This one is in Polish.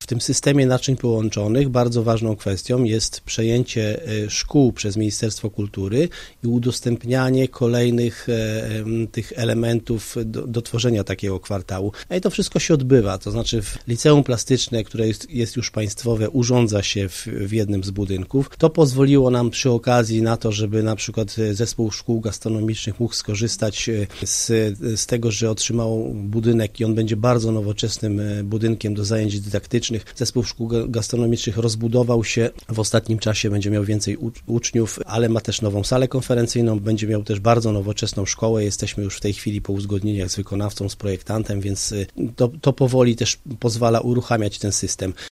W tym systemie naczyń połączonych bardzo ważną kwestią jest przejęcie szkół przez Ministerstwo Kultury i udostępnianie kolejnych tych elementów do tworzenia takiego kwartału. I to wszystko się odbywa, to znaczy liceum plastyczne, które jest już państwowe, urządza się w jednym z budynków. To pozwoliło nam przy okazji na to, żeby na przykład zespół szkół gastronomicznych mógł skorzystać z tego, że otrzymał budynek i on będzie bardzo nowoczesnym budynkiem do zajęć dydaktycznych. Zespół szkół gastronomicznych rozbudował się. W ostatnim czasie będzie miał więcej uczniów, ale ma też nową salę konferencyjną, będzie miał też bardzo nowoczesną szkołę. Jesteśmy już w tej chwili po uzgodnieniach z wykonawcą, z projektantem, więc to powoli też pozwala uruchamiać ten system.